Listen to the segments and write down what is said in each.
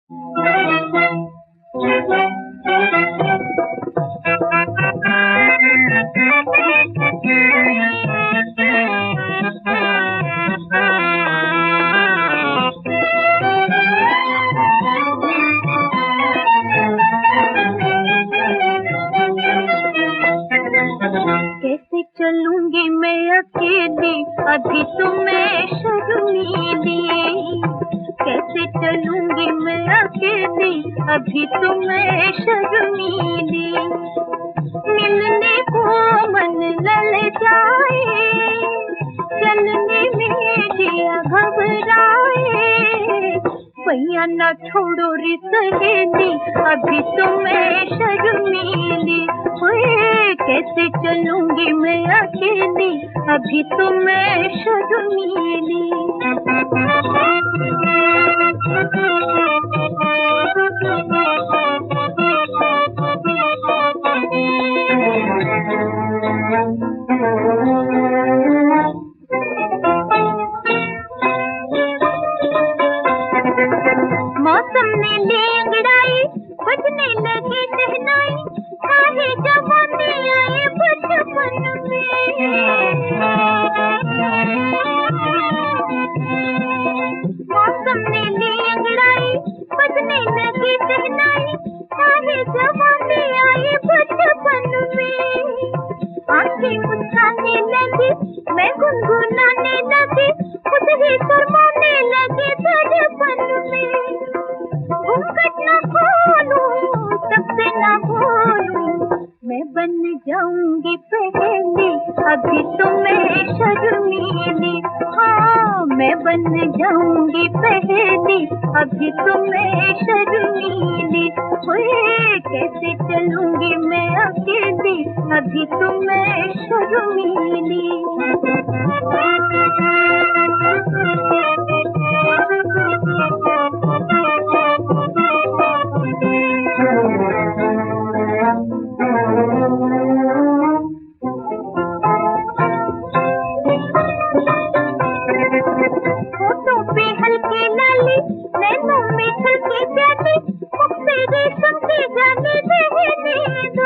कैसे चलूंगी मैं अकेली, अभी तो मैं शर्मीली। कैसे चलूंगी मैं अकेली, अभी तो मैं शर्मीली। मिलने को मन ललचाए, चलने में जिया घबराए। भैया ना छोड़ो रे सहेली, अभी तो मैं शर्मीली। कैसे चलूंगी मैं अकेली, अभी तो मैं शर्मीली। मौसम ने ले अंगड़ाई, बजने लगी शहनाई। सारे जवानी आए बचपन में। मौसम ने ले अंगड़ाई, बजने लगी शहनाई। सारे जवानी आए बचपन में। आंखें मुस्काने लगी, मैं गुनगुनाने लगी। खुद ही शर्माने लगे दर्पण में। घूंघट न खोलूं, सबसे न बोलूं, मैं बन जाऊंगी पहेली, अभी तो मैं शर्मीली। हाँ, मैं बन जाऊंगी पहेली, अभी तो मैं शर्मीली। कैसे चलूंगी मैं अकेली, अभी तो मैं शर्मीली। होठों पे हल्की लाली, नैनों में छलकी प्याली। मुख पे रेशम की जाली रहने दो।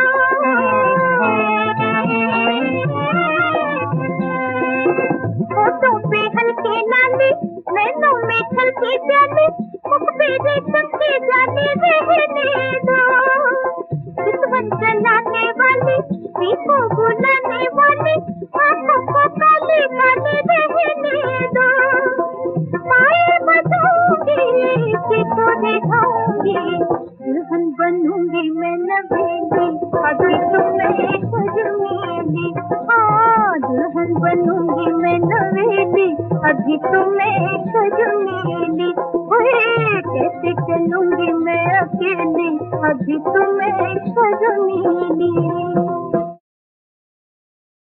होठों पे हल्की लाली, नैनों में छलकी प्याली। मुख पे रेशम की जाली रहने दो। चितवन चलाने वाली, पीको बुलाने वाली। आंखों को काली काली रहने दो। पाए बजाऊंगी, पीको दिखाऊंगी। दुल्हन बनूंगी मैं नवेली, अभी तो मैं शर्मीली। हाँ, दुल्हन बनूंगी मैं नवेली, अभी तो मैं शर्मीली। कैसे चलूंगी मैं अकेली, अभी तो मैं शर्मीली।